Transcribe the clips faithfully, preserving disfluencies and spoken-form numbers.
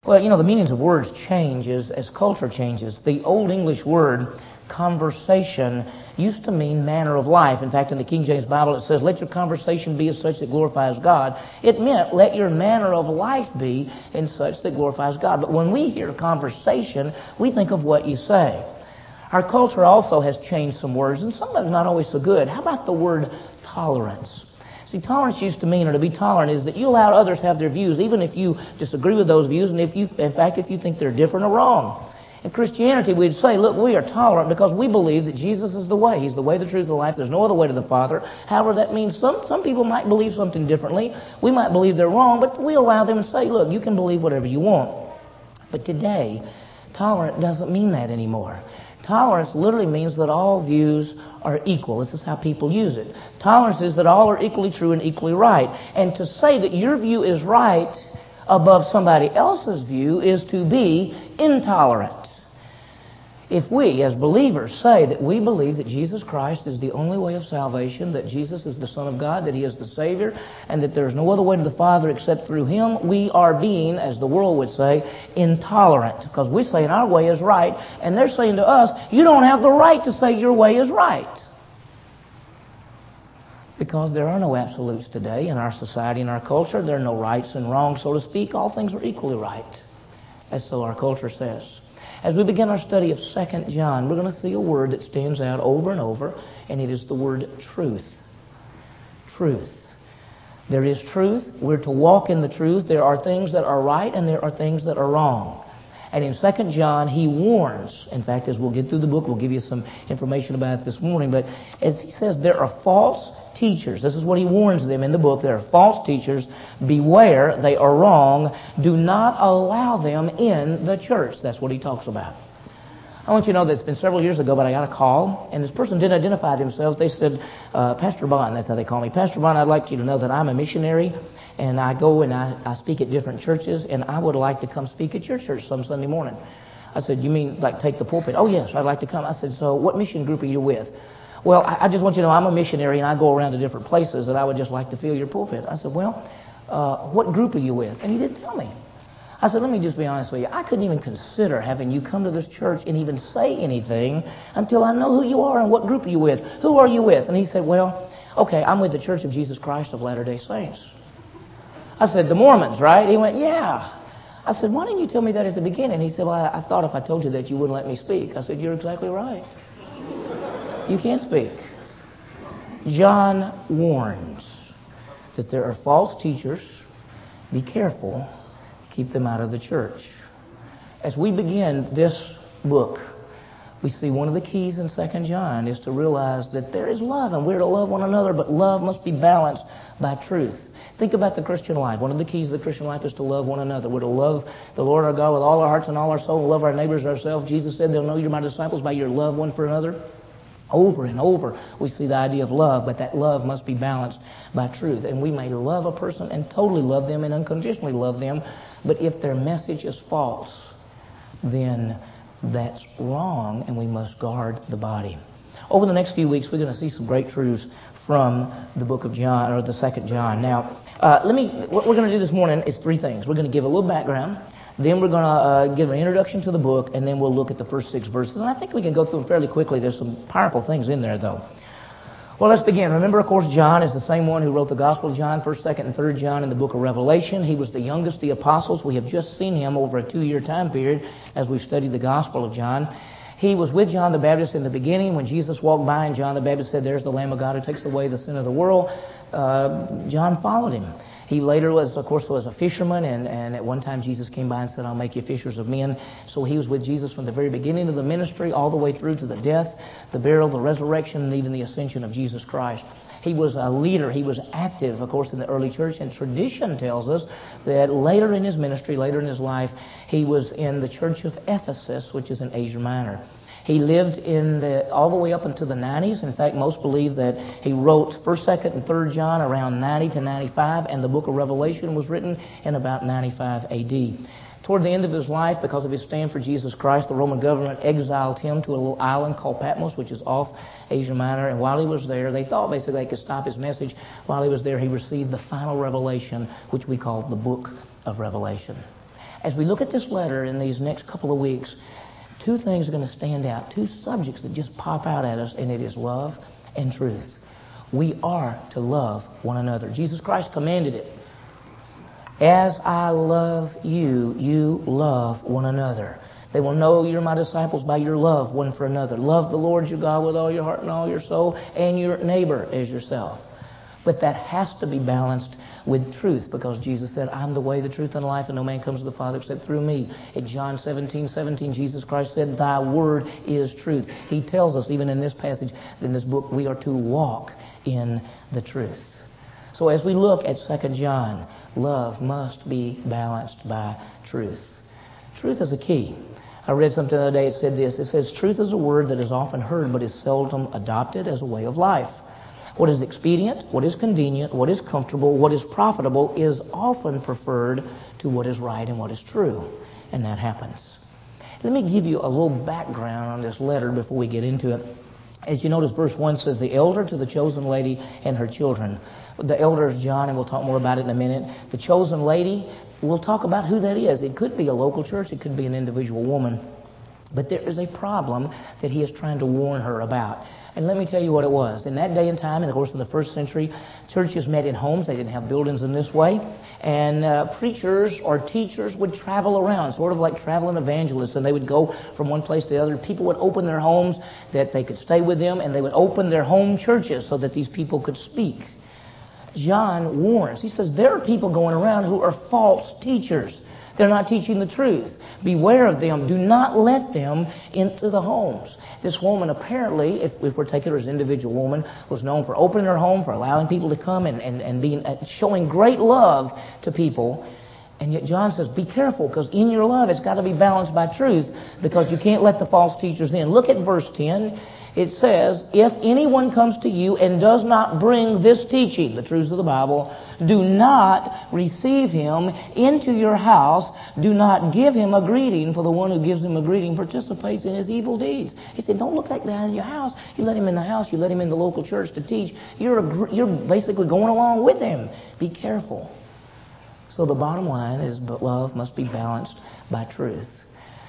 Well, you know, the meanings of words change as, as culture changes. The Old English word conversation used to mean manner of life. In fact, in the King James Bible it says, let your conversation be as such that glorifies God. It meant, let your manner of life be in such that glorifies God. But when we hear conversation, we think of what you say. Our culture also has changed some words, and some of them not always so good. How about the word tolerance? See, tolerance used to mean, or to be tolerant, is that you allow others to have their views, even if you disagree with those views, and if you, in fact, if you think they're different or wrong. In Christianity, we'd say, look, we are tolerant because we believe that Jesus is the way. He's the way, the truth, the life. There's no other way to the Father. However, that means some, some people might believe something differently. We might believe they're wrong, but we allow them to say, look, you can believe whatever you want. But today, tolerant doesn't mean that anymore. Tolerance literally means that all views are equal. This is how people use it. Tolerance is that all are equally true and equally right. And to say that your view is right above somebody else's view is to be intolerant. If we, as believers, say that we believe that Jesus Christ is the only way of salvation, that Jesus is the Son of God, that He is the Savior, and that there is no other way to the Father except through Him, we are being, as the world would say, intolerant. Because we're saying our way is right, and they're saying to us, you don't have the right to say your way is right. Because there are no absolutes today in our society and our culture. There are no rights and wrongs, so to speak. All things are equally right. As so our culture says. As we begin our study of Second John, we're going to see a word that stands out over and over, and it is the word truth. Truth. There is truth. We're to walk in the truth. There are things that are right and there are things that are wrong. And in Second John, he warns, in fact, as we'll get through the book, we'll give you some information about it this morning, but as he says, there are false teachers. This is what he warns them in the book. There are false teachers. Beware, they are wrong. Do not allow them in the church. That's what he talks about. I want you to know that it's been several years ago, but I got a call, and this person didn't identify themselves. They said, uh, Pastor Bond, that's how they call me. Pastor Bond, I'd like you to know that I'm a missionary, and I go and I, I speak at different churches, and I would like to come speak at your church some Sunday morning. I said, you mean like take the pulpit? Oh, yes, I'd like to come. I said, so what mission group are you with? Well, I, I just want you to know I'm a missionary, and I go around to different places, and I would just like to fill your pulpit. I said, well, uh, what group are you with? And he didn't tell me. I said, let me just be honest with you. I couldn't even consider having you come to this church and even say anything until I know who you are and what group are you with. Who are you with? And he said, well, okay, I'm with the Church of Jesus Christ of Latter-day Saints. I said, the Mormons, right? He went, yeah. I said, why didn't you tell me that at the beginning? He said, well, I, I thought if I told you that you wouldn't let me speak. I said, you're exactly right. You can't speak. John warns that there are false teachers. Be careful. Keep them out of the church. As we begin this book, we see one of the keys in Second John is to realize that there is love, and we're to love one another, but love must be balanced by truth. Think about the Christian life. One of the keys of the Christian life is to love one another. We're to love the Lord our God with all our hearts and all our soul, and love our neighbors as ourselves. Jesus said, they'll know you're my disciples by your love one for another. Over and over, we see the idea of love, but that love must be balanced by truth. And we may love a person and totally love them and unconditionally love them, but if their message is false, then that's wrong, and we must guard the body. Over the next few weeks, we're going to see some great truths from the book of John, or the Second John. Now, uh, let me. What we're going to do this morning is three things. We're going to give a little background. Then we're going to uh, give an introduction to the book, and then we'll look at the first six verses. And I think we can go through them fairly quickly. There's some powerful things in there, though. Well, let's begin. Remember, of course, John is the same one who wrote the Gospel of John, first, second, and third John in the book of Revelation. He was the youngest of the apostles. We have just seen him over a two-year time period as we've studied the Gospel of John. He was with John the Baptist in the beginning when Jesus walked by and John the Baptist said, there's the Lamb of God who takes away the sin of the world. Uh, John followed him. He later was, of course, was a fisherman, and, and at one time Jesus came by and said, I'll make you fishers of men. So he was with Jesus from the very beginning of the ministry all the way through to the death, the burial, the resurrection, and even the ascension of Jesus Christ. He was a leader. He was active, of course, in the early church, and tradition tells us that later in his ministry, later in his life, he was in the church of Ephesus, which is in Asia Minor. He lived in the all the way up into the nineties. In fact, most believe that he wrote first, second, and third John around ninety to ninety-five, and the book of Revelation was written in about ninety-five A D. Toward the end of his life, because of his stand for Jesus Christ, the Roman government exiled him to a little island called Patmos, which is off Asia Minor. And while he was there, they thought basically they could stop his message. While he was there, he received the final revelation, which we call the book of Revelation. As we look at this letter in these next couple of weeks, two things are going to stand out, two subjects that just pop out at us, and it is love and truth. We are to love one another. Jesus Christ commanded it. As I love you, you love one another. They will know you're my disciples by your love one for another. Love the Lord your God with all your heart and all your soul, and your neighbor as yourself. But that has to be balanced with truth, because Jesus said, I'm the way, the truth, and the life, and no man comes to the Father except through me. In John seventeen seventeen, Jesus Christ said, thy word is truth. He tells us, even in this passage, in this book, we are to walk in the truth. So as we look at Second John, love must be balanced by truth. Truth is a key. I read something the other day, it said this, it says, truth is a word that is often heard but is seldom adopted as a way of life. What is expedient, what is convenient, what is comfortable, what is profitable is often preferred to what is right and what is true. And that happens. Let me give you a little background on this letter before we get into it. As you notice, verse one says, the elder to the chosen lady and her children. The elder is John, and we'll talk more about it in a minute. The chosen lady, we'll talk about who that is. It could be a local church. It could be an individual woman. But there is a problem that he is trying to warn her about. And let me tell you what it was. In that day and time, in the course of the first century, churches met in homes. They didn't have buildings in this way. And uh, preachers or teachers would travel around, sort of like traveling evangelists. And they would go from one place to the other. People would open their homes that they could stay with them. And they would open their home churches so that these people could speak. John warns. He says, there are people going around who are false teachers. They're not teaching the truth. Beware of them. Do not let them into the homes. This woman apparently, if, if we're taking her as an individual woman, was known for opening her home, for allowing people to come and, and, and being uh, showing great love to people. And yet John says, be careful, because in your love it's got to be balanced by truth, because you can't let the false teachers in. Look at verse ten. It says, if anyone comes to you and does not bring this teaching, the truths of the Bible, do not receive him into your house. Do not give him a greeting, for the one who gives him a greeting participates in his evil deeds. He said, don't look like that in your house. You let him in the house. You let him in the local church to teach. You're, a, you're basically going along with him. Be careful. So the bottom line is, but love must be balanced by truth.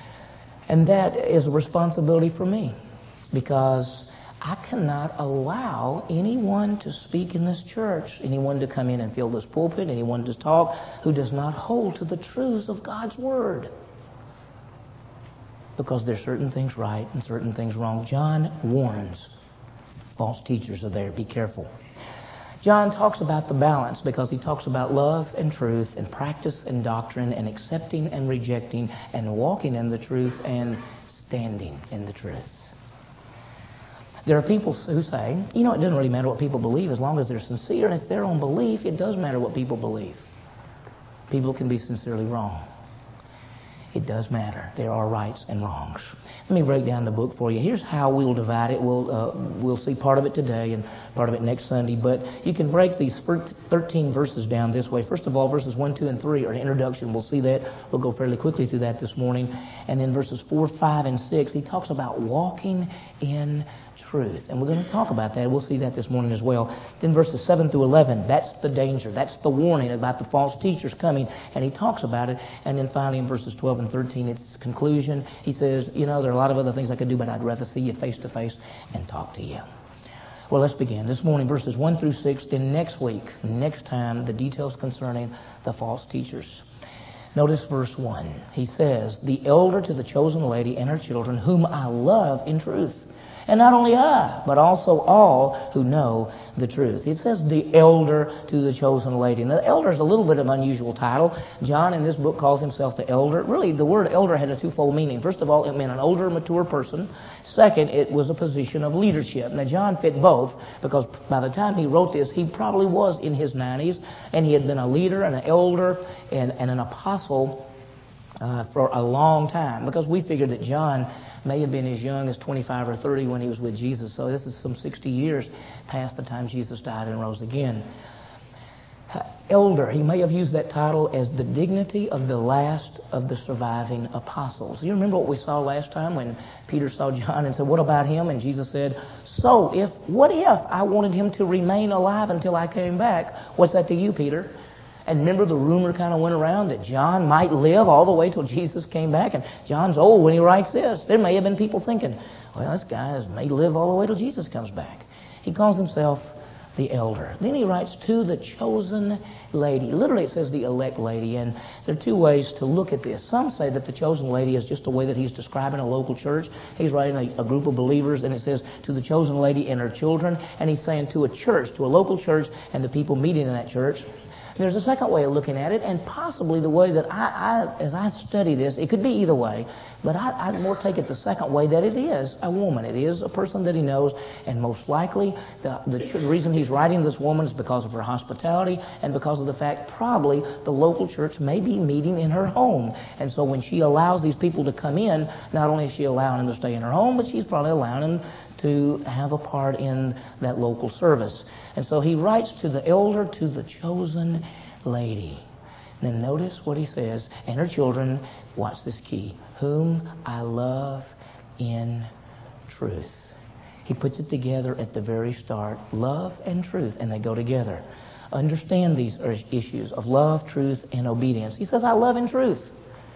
And that is a responsibility for me, because I cannot allow anyone to speak in this church, anyone to come in and fill this pulpit, anyone to talk who does not hold to the truths of God's Word. Because there's certain things right and certain things wrong. John warns. False teachers are there. Be careful. John talks about the balance, because he talks about love and truth and practice and doctrine and accepting and rejecting and walking in the truth and standing in the truth. There are people who say, you know, it doesn't really matter what people believe as long as they're sincere and it's their own belief. It does matter what people believe. People can be sincerely wrong. It does matter. There are rights and wrongs. Let me break down the book for you. Here's how we'll divide it. We'll uh, we'll see part of it today and part of it next Sunday. But you can break these thirteen verses down this way. First of all, verses one, two, and three are an introduction. We'll see that. We'll go fairly quickly through that this morning. And then verses four, five, and six, he talks about walking in truth. And we're going to talk about that. We'll see that this morning as well. Then verses seven through eleven, that's the danger. That's the warning about the false teachers coming. And he talks about it. And then finally in verses twelve and thirteen, it's conclusion. He says, you know, there are a lot of other things I could do, but I'd rather see you face to face and talk to you. Well, let's begin. This morning, verses one through six. Then next week, next time, the details concerning the false teachers. Notice verse one. He says, the elder to the chosen lady and her children, whom I love in truth. And not only I, but also all who know the truth. It says the elder to the chosen lady. Now, the elder is a little bit of an unusual title. John in this book calls himself the elder. Really, the word elder had a twofold meaning. First of all, it meant an older, mature person. Second, it was a position of leadership. Now, John fit both, because by the time he wrote this, he probably was in his nineties, and he had been a leader and an elder and, and an apostle uh, for a long time, because we figured that John may have been as young as twenty-five or thirty when he was with Jesus. So this is some sixty years past the time Jesus died and rose again. Elder, he may have used that title as the dignity of the last of the surviving apostles. You remember what we saw last time when Peter saw John and said, what about him? And Jesus said, so if, what if I wanted him to remain alive until I came back? What's that to you, Peter? And remember, the rumor kind of went around that John might live all the way till Jesus came back. And John's old when he writes this. There may have been people thinking, well, this guy may live all the way till Jesus comes back. He calls himself the elder. Then he writes to the chosen lady. Literally it says the elect lady, and there are two ways to look at this. Some say that the chosen lady is just a way that he's describing a local church. He's writing a, a group of believers, and it says to the chosen lady and her children, and he's saying to a church, to a local church, and the people meeting in that church. There's a second way of looking at it, and possibly the way that I, I as I study this, it could be either way, but I, I more take it the second way, that it is a woman. It is a person that he knows, and most likely the, the, the reason he's writing this woman is because of her hospitality and because of the fact probably the local church may be meeting in her home. And so when she allows these people to come in, not only is she allowing them to stay in her home, but she's probably allowing them to have a part in that local service. And so he writes to the elder, to the chosen lady. And then notice what he says, and her children, watch this key, whom I love in truth. He puts it together at the very start, love and truth, and they go together. Understand these issues of love, truth, and obedience. He says, I love in truth.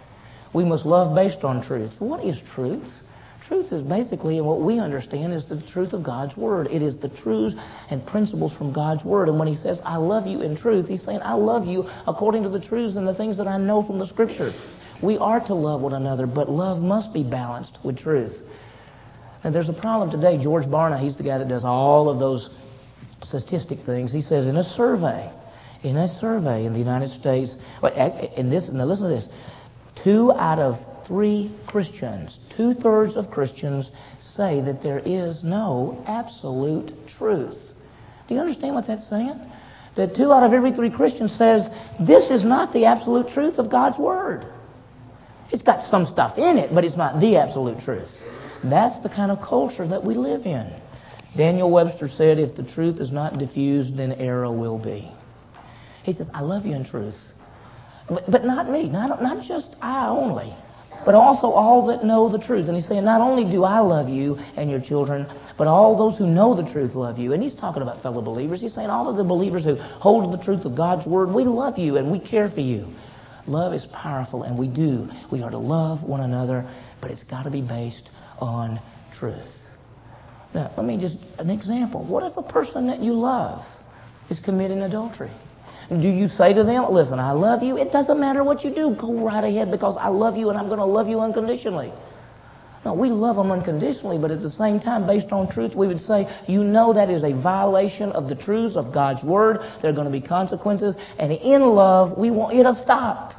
We must love based on truth. What is truth? Truth is basically, and what we understand is the truth of God's Word. It is the truths and principles from God's Word. And when he says, I love you in truth, he's saying, I love you according to the truths and the things that I know from the Scripture. We are to love one another, but love must be balanced with truth. And there's a problem today. George Barna, he's the guy that does all of those statistic things. He says in a survey, in a survey in the United States, in this, now listen to this, two out of three Christians, two-thirds of Christians say that there is no absolute truth. Do you understand what that's saying? That two out of every three Christians says this is not the absolute truth of God's Word. It's got some stuff in it, but it's not the absolute truth. That's the kind of culture that we live in. Daniel Webster said, if the truth is not diffused, then error will be. He says, I love you in truth. But, but not me, not, not just I only, but also all that know the truth. And he's saying, not only do I love you and your children, but all those who know the truth love you. And he's talking about fellow believers. He's saying all of the believers who hold to the truth of God's Word, we love you and we care for you. Love is powerful, and we do. We are to love one another, but it's got to be based on truth. Now, let me just, an example. What if a person that you love is committing adultery? Do you say to them, listen, I love you. It doesn't matter what you do. Go right ahead because I love you and I'm going to love you unconditionally. No, we love them unconditionally, but at the same time, based on truth, we would say, you know that is a violation of the truths of God's Word. There are going to be consequences. And in love, we want you to stop.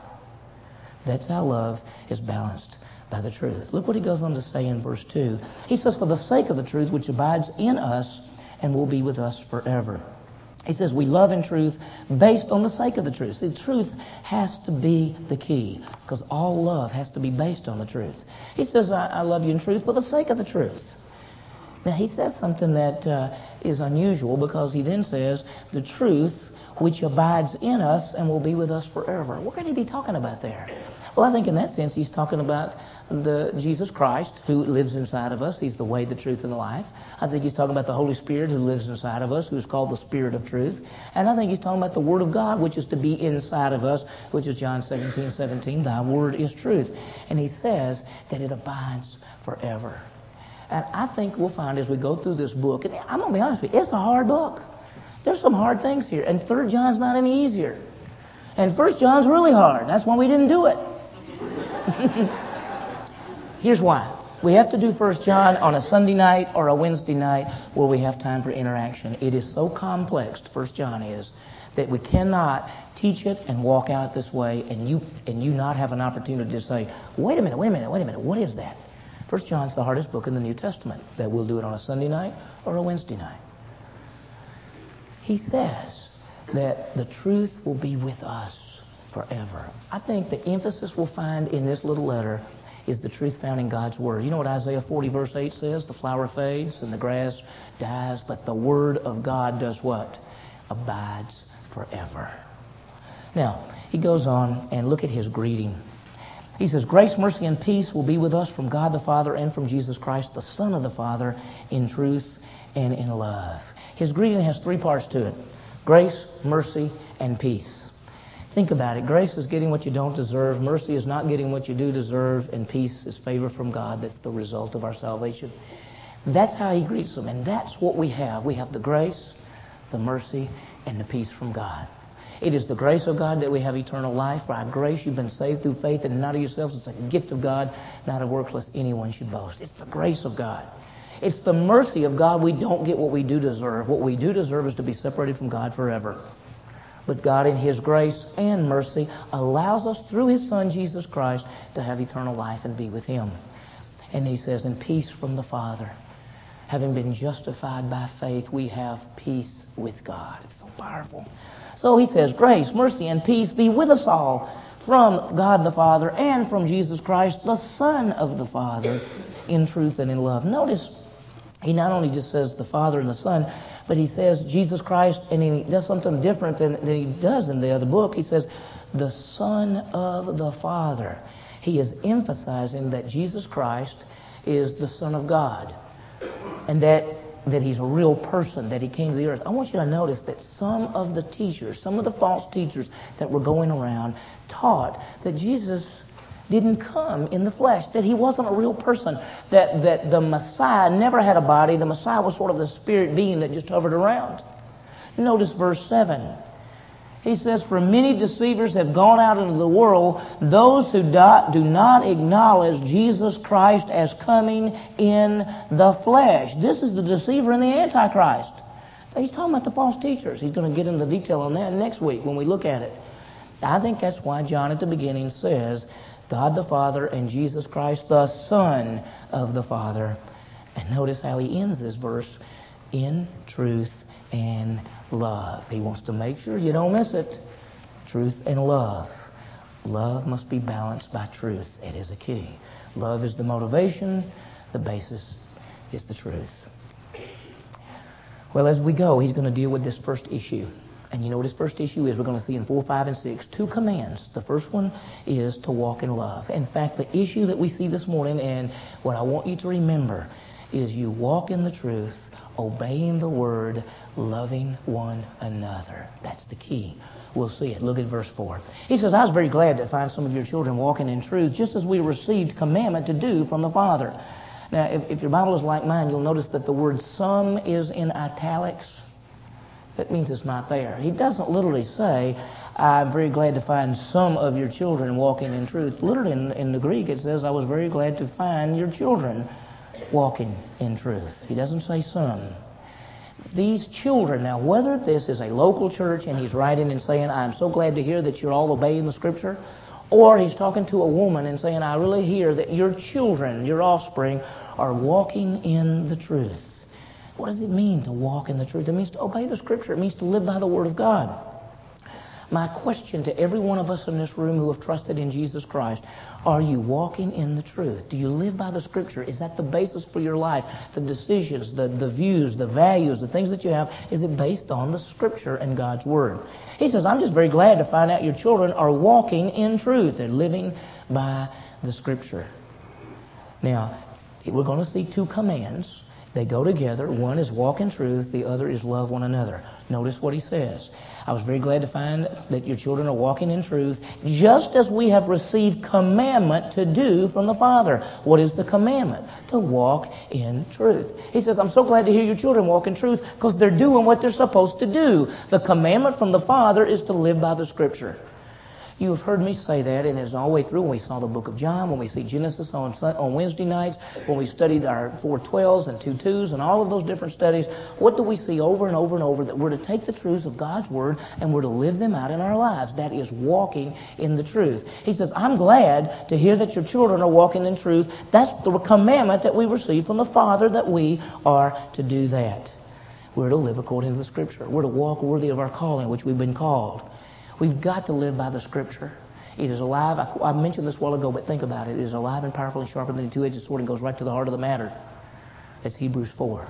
That's how love is balanced by the truth. Look what he goes on to say in verse two. He says, for the sake of the truth which abides in us and will be with us forever. He says we love in truth based on the sake of the truth. See, truth has to be the key because all love has to be based on the truth. He says, I, I love you in truth for the sake of the truth. Now, he says something that uh, is unusual because he then says the truth which abides in us and will be with us forever. What could he be talking about there? Well, I think in that sense he's talking about the Jesus Christ who lives inside of us. He's the way, the truth, and the life. I think he's talking about the Holy Spirit who lives inside of us, who's called the Spirit of truth. And I think he's talking about the Word of God, which is to be inside of us, which is John seventeen seventeen, thy Word is truth. And he says that it abides forever. And I think we'll find as we go through this book, and I'm going to be honest with you, it's a hard book. There's some hard things here. And Third John's not any easier. And First John's really hard. That's why we didn't do it. Here's why. We have to do First John on a Sunday night or a Wednesday night where we have time for interaction. It is so complex, First John is, that we cannot teach it and walk out this way and you and you not have an opportunity to say, wait a minute, wait a minute, wait a minute, what is that? First John's the hardest book in the New Testament. That we'll do it on a Sunday night or a Wednesday night. He says that the truth will be with us forever. I think the emphasis we'll find in this little letter is the truth found in God's Word. You know what Isaiah forty verse eight says? The flower fades and the grass dies, but the Word of God does what? Abides forever. Now, he goes on and look at his greeting. He says, grace, mercy, and peace will be with us from God the Father and from Jesus Christ, the Son of the Father, in truth and in love. His greeting has three parts to it. Grace, mercy, and peace. Think about it. Grace is getting what you don't deserve. Mercy is not getting what you do deserve. And peace is favor from God. That's the result of our salvation. That's how he greets them. And that's what we have. We have the grace, the mercy, and the peace from God. It is the grace of God that we have eternal life. By grace you've been saved through faith, and not of yourselves. It's a gift of God, not of works, lest anyone should boast. It's the grace of God. It's the mercy of God. We don't get what we do deserve. What we do deserve is to be separated from God forever. But God in His grace and mercy allows us through His Son Jesus Christ to have eternal life and be with Him. And He says, in peace from the Father. Having been justified by faith, we have peace with God. It's so powerful. So He says, grace, mercy, and peace be with us all from God the Father and from Jesus Christ, the Son of the Father, in truth and in love. Notice, He not only just says the Father and the Son, but He says Jesus Christ, and He does something different than, than He does in the other book. He says, the Son of the Father. He is emphasizing that Jesus Christ is the Son of God. And that, that He's a real person, that He came to the earth. I want you to notice that some of the teachers, some of the false teachers that were going around taught that Jesus didn't come in the flesh, that He wasn't a real person, that, that the Messiah never had a body. The Messiah was sort of the spirit being that just hovered around. Notice verse seven. He says, for many deceivers have gone out into the world, those who do, do not acknowledge Jesus Christ as coming in the flesh. This is the deceiver and the Antichrist. He's talking about the false teachers. He's going to get into detail on that next week when we look at it. I think that's why John at the beginning says, God the Father and Jesus Christ, the Son of the Father. And notice how he ends this verse, in truth and love. He wants to make sure you don't miss it. Truth and love. Love must be balanced by truth. It is a key. Love is the motivation. The basis is the truth. Well, as we go, he's going to deal with this first issue. And you know what his first issue is? We're going to see in four, five, and six, two commands. The first one is to walk in love. In fact, the issue that we see this morning, and what I want you to remember, is you walk in the truth, obeying the word, loving one another. That's the key. We'll see it. Look at verse four. He says, I was very glad to find some of your children walking in truth, just as we received commandment to do from the Father. Now, if, if your Bible is like mine, you'll notice that the word some is in italics. That means it's not there. He doesn't literally say, I'm very glad to find some of your children walking in truth. Literally in, in the Greek it says, I was very glad to find your children walking in truth. He doesn't say some. These children, now whether this is a local church and he's writing and saying, I'm so glad to hear that you're all obeying the Scripture, or he's talking to a woman and saying, I really hear that your children, your offspring, are walking in the truth. What does it mean to walk in the truth? It means to obey the Scripture. It means to live by the Word of God. My question to every one of us in this room who have trusted in Jesus Christ, are you walking in the truth? Do you live by the Scripture? Is that the basis for your life? The decisions, the, the views, the values, the things that you have, is it based on the Scripture and God's Word? He says, I'm just very glad to find out your children are walking in truth. They're living by the Scripture. Now, we're going to see two commands. They go together. One is walk in truth. The other is love one another. Notice what he says. I was very glad to find that your children are walking in truth, just as we have received commandment to do from the Father. What is the commandment? To walk in truth. He says, I'm so glad to hear your children walk in truth because they're doing what they're supposed to do. The commandment from the Father is to live by the Scripture. You have heard me say that, and it's all the way through when we saw the book of John, when we see Genesis on on Wednesday nights, when we studied our four twelves and two twos and all of those different studies. What do we see over and over and over? That we're to take the truths of God's Word and we're to live them out in our lives. That is walking in the truth. He says, I'm glad to hear that your children are walking in truth. That's the commandment that we receive from the Father, that we are to do that. We're to live according to the Scripture. We're to walk worthy of our calling, which we've been called. We've got to live by the Scripture. It is alive. I, I mentioned this a while ago, but think about it. It is alive and powerful and sharper than a two-edged sword and goes right to the heart of the matter. That's Hebrews four.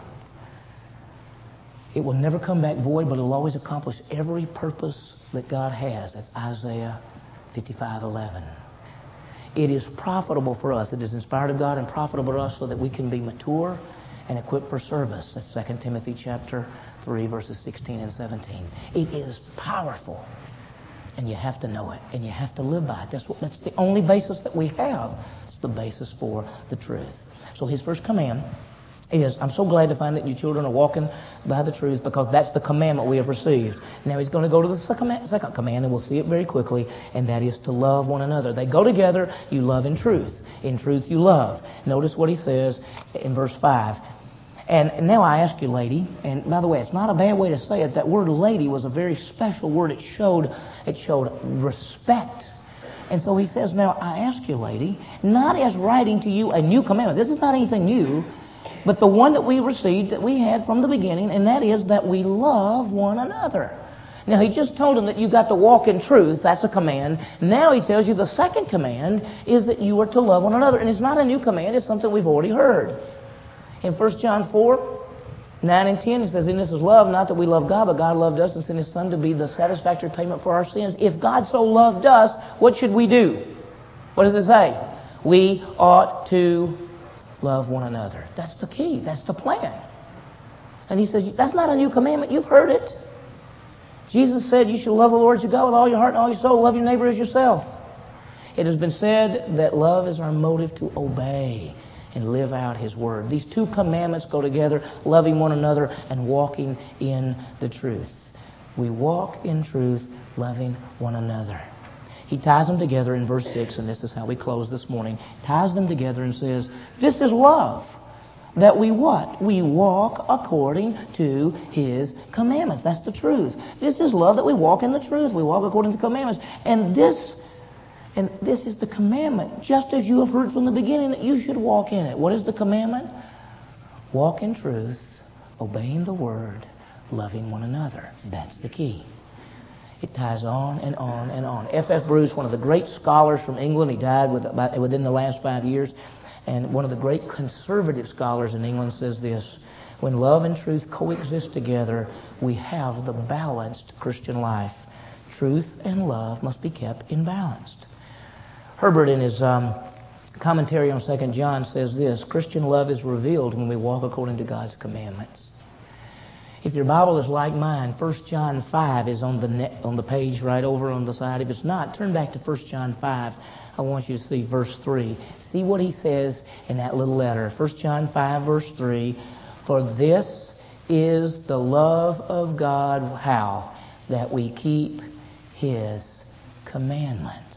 It will never come back void, but it will always accomplish every purpose that God has. That's Isaiah fifty-five eleven. It is profitable for us. It is inspired of God and profitable to us so that we can be mature and equipped for service. That's Second Timothy chapter three, verses sixteen and seventeen. It is powerful And you have to know it, and you have to live by it. That's what, that's the only basis that we have. It's the basis for the truth. So his first command is, I'm so glad to find that you children are walking by the truth, because that's the commandment we have received. Now he's going to go to the second, second command, and we'll see it very quickly, and that is to love one another. They go together. You love in truth. In truth you love. Notice what he says in verse five. And now I ask you, lady, and by the way, it's not a bad way to say it. That word lady was a very special word. It showed, it showed respect. And so he says, now I ask you, lady, not as writing to you a new commandment. This is not anything new, but the one that we received, that we had from the beginning, and that is that we love one another. Now, he just told him that you got to walk in truth. That's a command. Now he tells you the second command is that you are to love one another. And it's not a new command. It's something we've already heard. In First John four, nine and ten, it says, and this is love, not that we love God, but God loved us and sent his Son to be the satisfactory payment for our sins. If God so loved us, what should we do? What does it say? We ought to love one another. That's the key. That's the plan. And he says, that's not a new commandment. You've heard it. Jesus said you should love the Lord your God with all your heart and all your soul. Love your neighbor as yourself. It has been said that love is our motive to obey and live out his word. These two commandments go together, loving one another and walking in the truth. We walk in truth, loving one another. He ties them together in verse six, and this is how we close this morning. Ties them together and says, this is love. That we what? We walk according to his commandments. That's the truth. This is love, that we walk in the truth. We walk according to the commandments. And this And this is the commandment, just as you have heard from the beginning, that you should walk in it. What is the commandment? Walk in truth, obeying the word, loving one another. That's the key. It ties on and on and on. F F Bruce, one of the great scholars from England, he died with, about, within the last five years, and one of the great conservative scholars in England says this: when love and truth coexist together, we have the balanced Christian life. Truth and love must be kept in balance. Herbert, in his um, commentary on Second John, says this: Christian love is revealed when we walk according to God's commandments. If your Bible is like mine, First John five is on the net, on the page right over on the side. If it's not, turn back to First John five. I want you to see verse three. See what he says in that little letter. First John five, verse three. For this is the love of God, how? That we keep his commandments.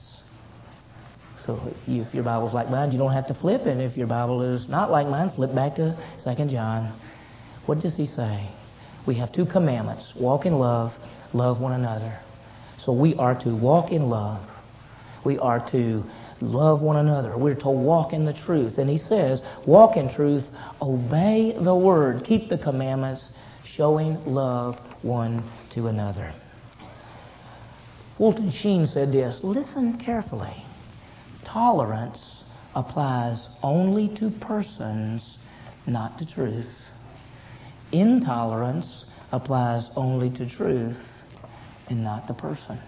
So if your Bible's like mine, you don't have to flip. And if your Bible is not like mine, flip back to Second John. What does he say? We have two commandments. Walk in love, love one another. So we are to walk in love. We are to love one another. We're to walk in the truth. And he says, walk in truth, obey the word, keep the commandments, showing love one to another. Fulton Sheen said this: listen carefully. Tolerance applies only to persons, not to truth. Intolerance applies only to truth and not to persons.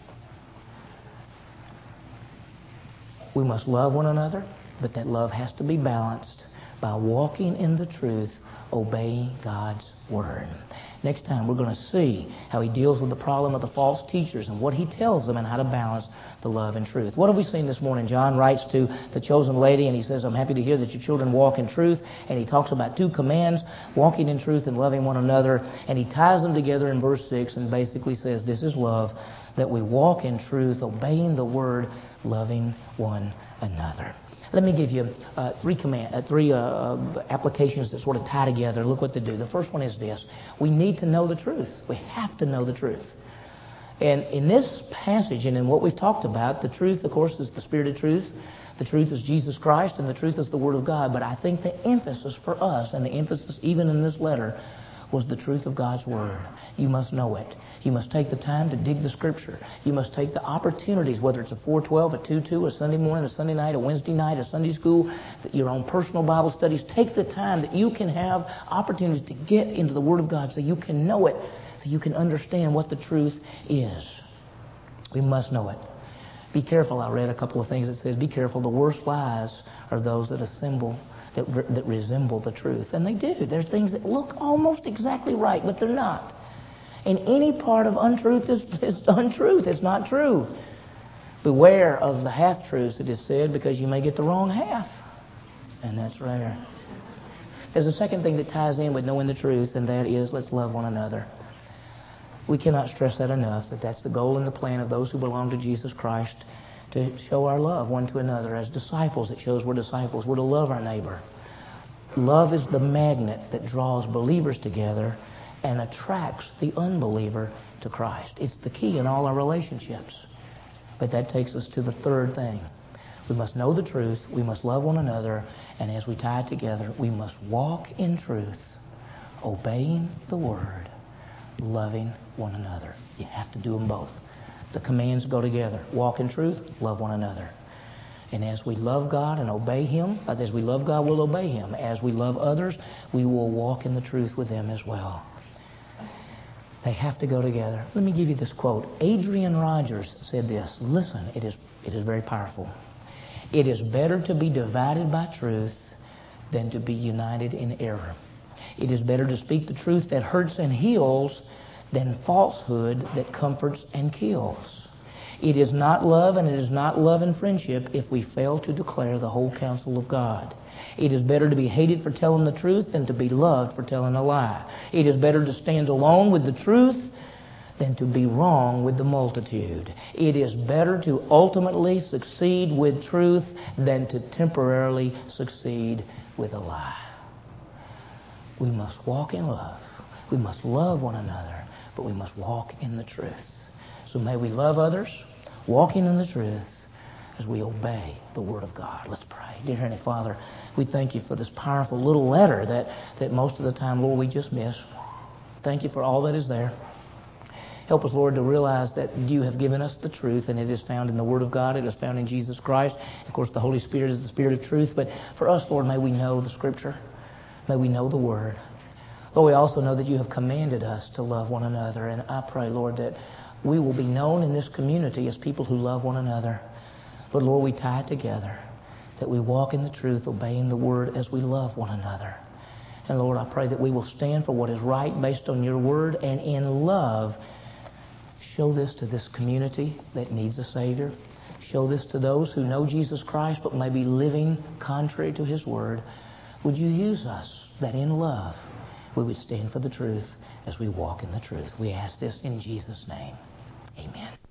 We must love one another, but that love has to be balanced by walking in the truth, obeying God's word. Next time we're going to see how he deals with the problem of the false teachers and what he tells them and how to balance the love and truth. What have we seen this morning? John writes to the chosen lady and he says, I'm happy to hear that your children walk in truth. And he talks about two commands, walking in truth and loving one another. And he ties them together in verse six and basically says, this is love, that we walk in truth, obeying the word, loving one another. Let me give you uh, three command, uh, three uh, applications that sort of tie together. Look what they do. The first one is this: we need to know the truth. We have to know the truth. And in this passage and in what we've talked about, the truth, of course, is the Spirit of truth. The truth is Jesus Christ, and the truth is the Word of God. But I think the emphasis for us, and the emphasis even in this letter, was the truth of God's Word. You must know it. You must take the time to dig the Scripture. You must take the opportunities, whether it's a four twelve, a two two, a Sunday morning, a Sunday night, a Wednesday night, a Sunday school, your own personal Bible studies. Take the time that you can have opportunities to get into the Word of God so you can know it, so you can understand what the truth is. We must know it. Be careful. I read a couple of things that says, be careful. The worst lies are those that assemble That, re- that resemble the truth. And they do. There's things that look almost exactly right, but they're not. And any part of untruth is, is untruth. It's not true. Beware of the half-truths, it is said, because you may get the wrong half. And that's rare. There's a second thing that ties in with knowing the truth, and that is let's love one another. We cannot stress that enough, that that's the goal and the plan of those who belong to Jesus Christ, to show our love one to another. As disciples, it shows we're disciples. We're to love our neighbor. Love is the magnet that draws believers together and attracts the unbeliever to Christ. It's the key in all our relationships. But that takes us to the third thing. We must know the truth. We must love one another. And as we tie it together, we must walk in truth, obeying the Word, loving one another. You have to do them both. The commands go together. Walk in truth, love one another. And as we love God and obey Him, as we love God, we'll obey Him. As we love others, we will walk in the truth with them as well. They have to go together. Let me give you this quote. Adrian Rogers said this. Listen, it is, it is very powerful. It is better to be divided by truth than to be united in error. It is better to speak the truth that hurts and heals than falsehood that comforts and kills. It is not love, and it is not love and friendship if we fail to declare the whole counsel of God. It is better to be hated for telling the truth than to be loved for telling a lie. It is better to stand alone with the truth than to be wrong with the multitude. It is better to ultimately succeed with truth than to temporarily succeed with a lie. We must walk in love. We must love one another, but we must walk in the truth. So may we love others, walking in the truth, as we obey the Word of God. Let's pray. Dear Heavenly Father, we thank You for this powerful little letter that, that most of the time, Lord, we just miss. Thank You for all that is there. Help us, Lord, to realize that You have given us the truth, and it is found in the Word of God. It is found in Jesus Christ. Of course, the Holy Spirit is the Spirit of truth. But for us, Lord, may we know the Scripture. May we know the Word. Lord, we also know that You have commanded us to love one another. And I pray, Lord, that we will be known in this community as people who love one another. But Lord, we tie it together, that we walk in the truth, obeying the Word as we love one another. And Lord, I pray that we will stand for what is right based on Your Word, and in love show this to this community that needs a Savior. Show this to those who know Jesus Christ but may be living contrary to His Word. Would You use us that in love we would stand for the truth as we walk in the truth? We ask this in Jesus' name. Amen.